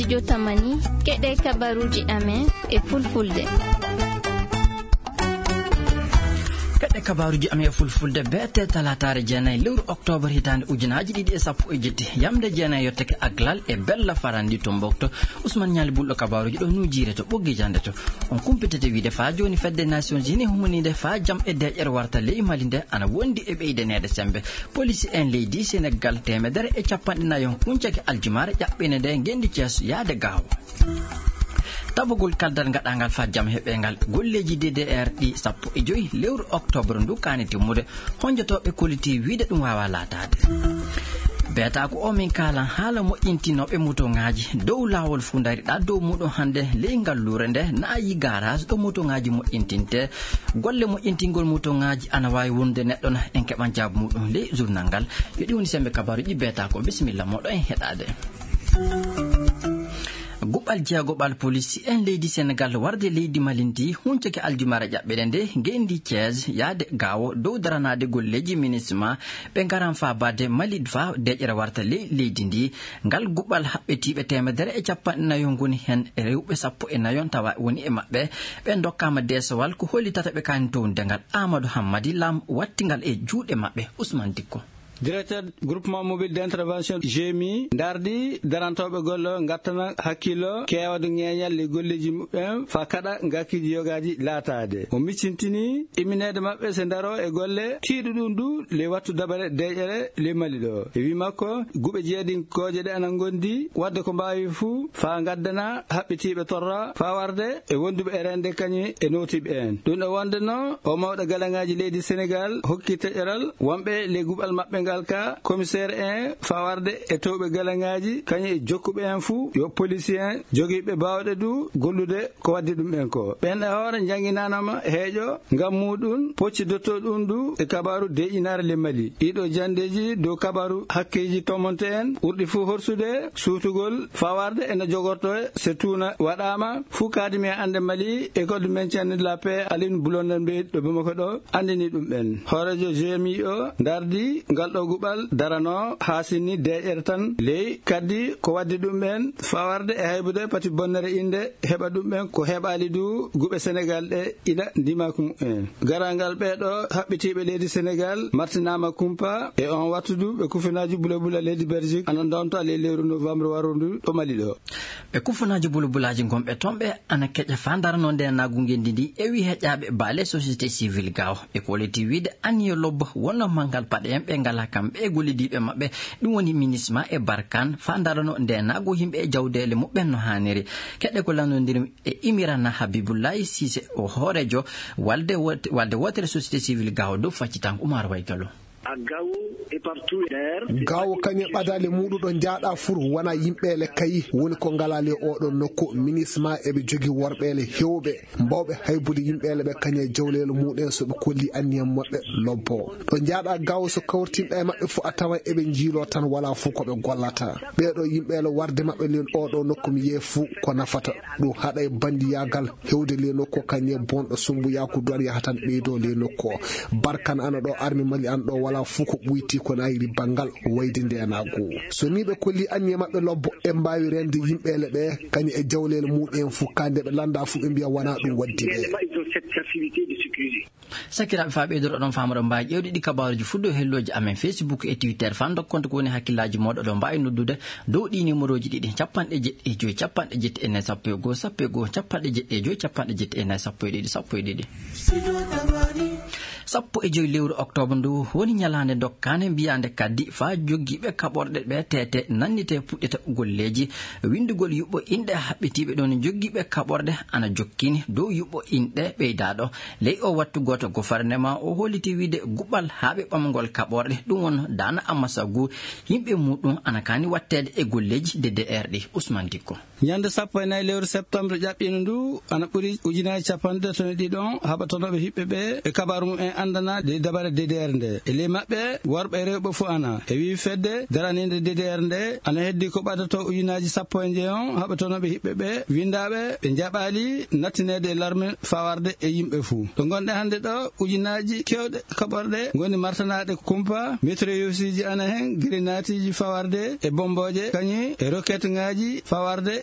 studio Tamani keɗe kabaruji amen e fulfulde. Kedde kabaruji amen e fulfulde bete talatare jeenay lewru octobre hitande ujunaaji ɗiɗi e sappo e jetti yamde jeenay yottake aglal e bella farandi to mbokto Ousmane Ñali bulɗo kabaruji ɗo nujire to ɓoggi jande to on kumpitete wiide fa joni fedde Nations Unies humanide fa jam e deƴƴere warta ley Mali nde ana wondi e ɓeydanede sembe police en leydi Sénégal temedere e capanɗe nayon kuncake aljumare ƴaɓɓine nde gendi Thiès yaade Gaawo tabugol kaldal gaɗangal fa jam heɓengal golleji DDR ɗi sappo e joyi lewru octobre ndu kani timmude honjotoɓe koliti wiide ɗum wawa latade beeta ko o min kalan haala moƴƴintinoɓe motoŋaji dow lawol fu dariɗa dow muɗum hande ley ngallure nde naayi garage ɗo motoŋaji moƴƴintinte golle moƴƴintingol motoŋaji ana wawi wonde neɗɗo na en keɓan jaabu muɗum ley journal ngal yo ɗi woni sembe kabaruji beeta ko bisimilla moɗo en heɗade guɓal jeegoɓal police en leydi Sénégal warde leydi Malinti huncake aljumara ƴaɓɓede nde gendi Thiès yaade Gaawo dow daranade golleji ministement ɓe garan fa badde Malid fa deƴƴere warta leydi ndi ngal guɓal haɓɓetiɓe temedere e capanɗe nayon goni hen rewɓe sappo e nayon tawa woni e maɓɓe ɓe dokkama desowal ko hollitata ɓe kani towndengal Amadou Hammadi Lam wattingal e juuɗe maɓɓe Ousmane Dikko directeur groupement mobile d'intervention GMI dardi darantoɓe gollo gattana hakkilo kewde ŋeñal le golleji muɓɓen fa kaɗa gakkiji yogaji laatade o miccintini iminede mabɓe se daro e golle tiiɗu ɗum du le wattu dabare deƴƴere le Mali ɗo e wi makko guɓe jeedinkoje ɗe ana gondi wadde ko mbawi fuu fa gaddana haɓɓetiɓe torra fa warde e wonduɓe e rende kañi e notiɓe en ɗum ɗo wonde no o mawɗo galaŋaji leydi Sénégal hokki teƴƴeral wonɓe le guɓal mabɓe ka commissaire en fawarde e towɓe galaŋaji kañum e jokkuɓe en fuu yo policier jogiiɓe bawɗe du gollude ko waddi ɗum en ko ɓen e hoore jangginanama heeƴo ngam muɗum poccidotto ɗum du e kabaru deƴƴinare le Mali ɗiɗo jandeji dow kabaru hakkeji tomonte en ɓurɗi fuu horsude suutugol fawarde ene jogorto se tuuna waɗama fuu kadimi e ande Mali école du maintien de la paix Aline Blondin Bey ɗo Bamako ɗo andini ɗum ɓen hoorejo GMI o dardi ngal ɗo guɓal darano hasini deƴƴere tan ley kaddi ko waddi ɗum ɓen fawarde e haybude pati bonnere inde heɓa ɗum ɓen ko heɓali du guɓe Sénégal ɗe ila ndimaku mumen garangal ɓeɗo haɓɓitiɓe leydi Sénégal martinama kumpa e on wattudu ɓe kufinaji bula leydi Belgique ana donto le lewru novembre warondu ɗo Mali ɗo ɓe kufunaji bulabulaji gonɓe tomɓe ana keƴa fa darano nde nagu ngendi ndi e wi heƴaɓe baale société civile Gaawo e koleti wiide aniyo lobbo wonno mangal paɗe en ɓe ngala kamɓe e gollidiɓe maɓɓe ɗum woni ministement e Barkan fa darano ndenago yimɓe e jawdele muɓɓen no haniri keɗɗe ko landodiri e Imirana Habibullahi Cissé o hoorejo walde wotere société civile Gaawo dow faccitanko Oumar Waykalo Gaawo kañum ɓadale muɗuɗo jaaɗa fur wona yimɓele kayi woni ko ngalale oɗon nokku ministement eɓe jogui worɓele hewɓe mbawɓe haybude yimɓele ɓe kañe jawlele muɗen soɓe kolli anniyam moɓɓe lobbo ɗo jaaɗa Gaawo so kawtinɗa e mabɓe fo a tawa eɓe jiilo tan wala fuu koɓe gollata ɓeɗo yimɓele warde mabɓe len oɗo nokku mi yee fuu ko nafata ɗum haɗa e bandiyagal hewde le nokku kañe bonɗo sumbu yakudu an yahatan ɓeydo le nokku Barkan ana ɗo armi Mali an ɗo wala fuu ko ɓuyti ko nayiri bangal wayde ndenago so ni ɓe kolli anniye mabɓe lobbo e mbawi rende yimɓele ɓe kañum e jawlele muɗen fuu kande ɓe landa fuu ɓe mbiya wona ɗum waddi ɓe sakiraɓe fa ɓeydoro ɗon famaɗo mbawi ƴewde ɗi kabaruji fuddo helloji amen Facebook e Twitter fan dokkonto ko woni hakkillaji moɗo ɗo mbawi noddude dow ɗi numéroji ɗiɗi 75 70 e 1 sappo capanɗe jeɗɗi capanɗe jeɗɗi e 2 sappo e ɗiɗi sappo e joyi lewru octobre ndu woni ñalande dokkane mbiyande kaddi fa joggiɓe kaɓorɗe ɓe tete nannite puɗɗeta golleji windugol yuɓɓo inɗe haɓɓetiɓe ɗon joggiɓe kaɓorɗe ana jokkini dow yuɓɓo inɗe ɓeydaɗo ley o wattu goto gouvernement o holliti wiide guɓal haaɓe ɓamgol kaɓorɗe ɗum won dana Amasagu yimɓe muɗum ana kani wattede e golleji DDR ɗi Ousmane Dikko ñande 14 lewru septembre ƴaɓɓino ndu ana ɓuuri ujunaji capanɗe toni ɗiɗon haɓatonoɓe hiɓɓe ɓe e kabaru mum en andana de dabare DDR nde e ley maɓɓe worɓe e rewɓe fo ana e wi fedde daraninde DDR nde ana heddi ko ɓadato ujunaji 10 haɓatonoɓe hiɓɓe ɓe windaɓe ɓe jaɓali nattinede e larme fawarde e yimɓe fuu to gonɗe hande ɗo ujunaji kewɗe kaɓorɗe goni martanaɗe kumpa mitrailleuse ana hen grenatiji fawarde e bomboje kañi e roquette ngaji fawarde e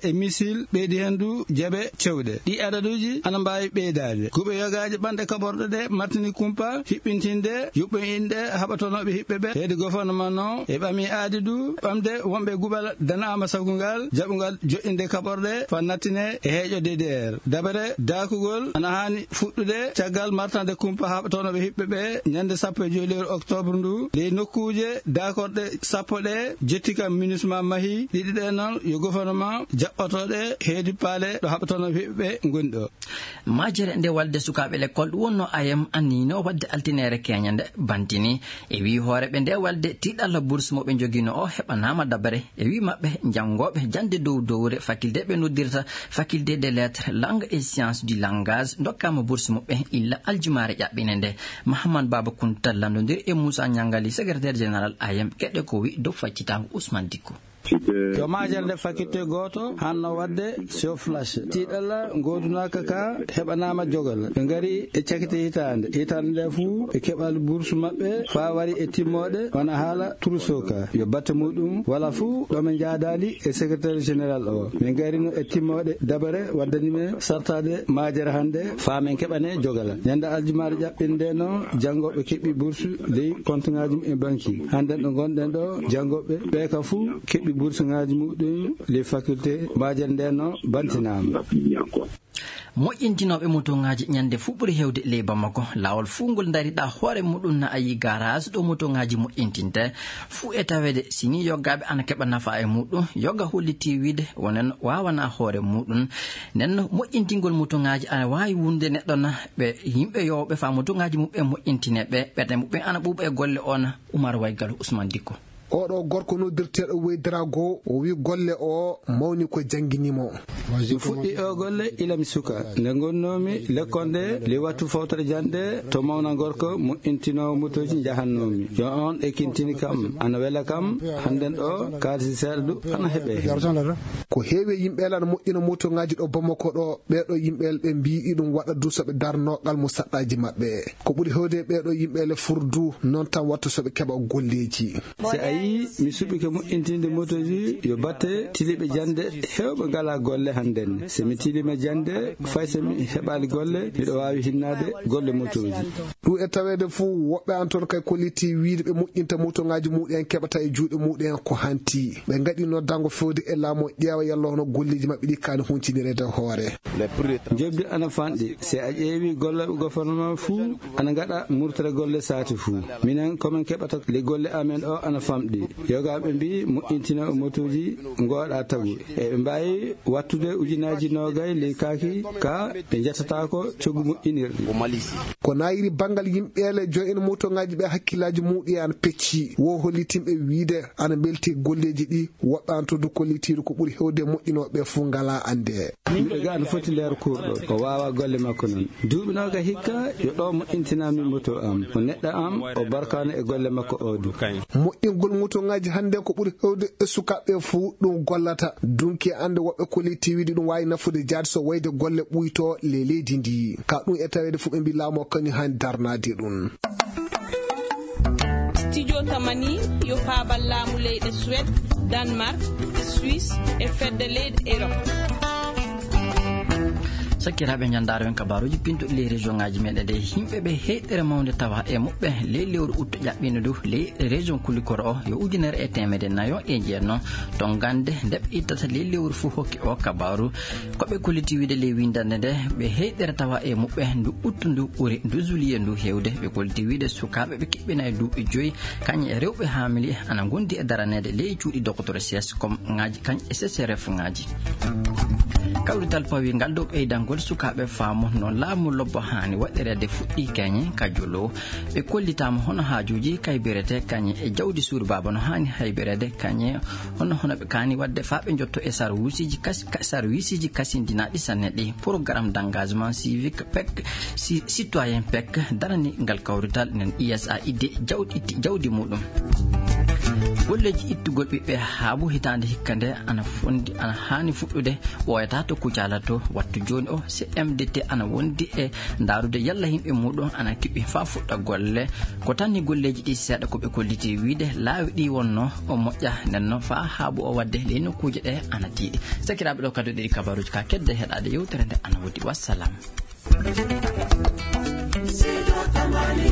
e misil ɓeydi hendu jaɓe cewɗe ɗi adaduji ana mbawi ɓeydade kuɓe yogaji ɓanɗe kaɓorɗe ɗe martini kumpa hiɓɓintinde yuɓɓoyinde haɓatonoɓe hiɓɓe ɓe heedi gouvernement noon e ɓami aadi du ɓamde wonɓe guɓal danama sagungal jaɓugal joƴƴinde kaɓorɗe fa nattine e heeƴo DDR dabare dakugol ana hani fuɗɗude caggal martande kumpa haɓatonoɓe hiɓɓe ɓe ñande 15 octobre ndu ley nokkuje dakorɗe 10 ɗe jetti kam MINUSMA mahi ɗiɗi ɗe noon yo gouvernement jaɓɓatoɗe heedi paale ɗo haɓatonoɓe hiɓɓe ɓe goni ɗo majere nde walde sukaɓe l'école wonno ayam annino wadde altinere keña nde bantini e wi hooreɓe nde walde tiɗalla bourse moɓe joguino o heɓanama dabare e wi mabɓe jangoɓe jande dow dowre faculté ɓe noddirta faculté des lettres langue et sciences du langage dokkama bourse moɓɓe illa aljumare ƴaɓɓine nde Mahamad Baba Kunta landodir e Moussa Nyangali secrétaire général ayam keɗe ko wi dow faccitago Ousmane Dicko to majerde faculté goto hanno wadde show flash tiɗalla godunaka ka heɓanama jogal ɓe gari e cakite hitande nde fuu ɓe keɓal bourse mabɓe fa wari e timmoɗe wona haala tursoka yo batte muɗum wala fuu ɗomin jaadali e secrétaire général o min garino e timmoɗe dabare waddanime sartade majere hande fa min keɓane jogala ñande aljumare ƴaɓɓinde noon jangoɓe keɓi bourse ley compte ngaji mum e banque hande ɗo gonɗen ɗo jangoɓe ɓe ka fuu keɓi bourse ngaji muɗum les facultés majere nde no bantinama moƴƴintinoɓe motoŋaji ñande fu ɓuuri hewde ley Bamako lawol fu ngol dariɗa hoore muɗum na ayi garage ɗo motoŋaji moƴƴintinte fu e tawede sini yoggaɓe ana keɓa nafa e muɗum yogga holliti wiide wonen wawana hoore muɗum nden moƴƴintingol motoŋaji ana wawi wunde neɗɗo na ɓe yimɓe yowɓe fa motoŋaji muɓe moƴƴintine ɓerde muɓe ana ɓuuɓa e golle on Oumar Waygal Ousmane Dicko oɗo gorko noddirteɗo Weydarago o wi golle o mawni ko jangguinimo mi fuɗɗi o golle ilami suka nde gonnomi lekkonde li wattu fawtere jande to mawna gorko mo intino motoji jahannomi yo on e kintini kam ana wela kam handen ɗo kalisi seeɗa du ana heeɓe ko heewi yimɓe lan moƴƴina motoŋaji ɗo Bamako ɗo ɓeɗo yimɓe ɓe mbi ɗum waɗa du soɓe darnogal mo saɗɗaji mabɓe ko ɓuuri hewde ɓeɗo yimɓe le furdu non tan wattu soɓe keɓa golleji mi suɓi ko moƴƴintinde motoji yo batte tiliɓe jande hewɓe ngala golle handen somi tilima jande fay somi heɓali golle miɗo wawi hinnade golle motoji ɗum e tawede fuu woɓɓe an toon kay kolliti wiide ɓe moƴƴinta motoŋaji muɗen keɓata e juuɗe muɗen ko hanti ɓe gaɗi noddango fewde e laamo ƴeewa yallo hono golleji mabɓe ɗi kani huncinirede hoore jobdi ana fanɗi se a ƴeewi golleɓe gouvernement fuu ana gaɗa murtere golle sati fuu minen komin keɓata le golle amen o ana famɗi yogaɓe mbi moƴƴintina motoji goɗa tagu e ɓe mbawi wattude ujunaji nogay ley kaki ka ɓe jettatako coggu moƴƴinirɗi ko nayiri bangal yimɓele joyina motoŋaji ɓe hakkillaji muɗi an pecci wo hollitimɓe wiide ana belti golleji ɗi woɓɓe an to du kollitiɗo ko ɓuuri hewde moƴƴinoɓe fu ngala ande yimɓe ga ana foti leer kurɗo o wawa golle makko noon duuɓi noga hikka yo ɗo moƴƴintinami moto am o neɗɗo am o barkano e golle makko o du moƴƴingol motoŋaji hande ko ɓuuri hewde e sukaɓe fu ɗum gollata dunki ande woɓɓe kolliti wiide ɗum wawi nafude jaade so wayde golle ɓuyto le leydi ndi ka ɗum e tawede fu ɓe mbi laamo kañum hani darnade ɗum studio tamani yo paabal laamu leyɗe Suède Danemark Suisse e fedde leyɗe Europe sakkiraɓe ñandare wen kabaruji pintoɗi ley région ngaji meɗen de yimɓeɓe heeɗere mawde tawa e moɓɓe ley lewru août ƴaɓɓino du ley région kulikoro o yo 1,9 ton gande ndeɓe ittata ley lewru fuu hokki o kabaru koɓe kolliti wiide ley windande nde ɓe heeɗere tawa e moɓɓe ndu août ndu ɓuuri ndu juillet ndu hewde ɓe kolliti wiide sukaɓe ɓe keɓɓina e duuɓi 5 kañƴe e rewɓe hamili ana gondi e daranede ley cuuɗi docteur cs comme ngaji kañ e CCRF ngaji kawrital pawi ngal dow ɓeydangol sukaɓe faamo no laamu lobbo hani waɗirede fuɗɗi kañe kajolo ɓe kollitama hono haajuji kaybirete kañe e jawdi suuru baba no hani haybirede kañe hono ɓe kani wadde fa ɓe jotto e service ji kasindinaɗi sanne ɗi programme d' engagement civique PEC citoyen PEC darani ngal kawrital nen ISA idde jawdi muɗum golleji ittugol ɓiɓɓe haabu hitande hikkande ana hani fuɗɗude ɓoyata to kucalato wattu joni o CMDT ana wondi e ndarude yalla himɓe muɗum ana kiɓɓi fa fuɗɗa golle ko tanni golleji ɗi seeɗa ko ɓe kolliti wiide laawi ɗi wonno o moƴƴa nenno fa haabu o wadde le nokkuje ɗe ana tiiɗi sakiraɓe ɗo kadu ɗiɗi kabaruji ka kedde heɗade yewtere nde ana wodi wassalam.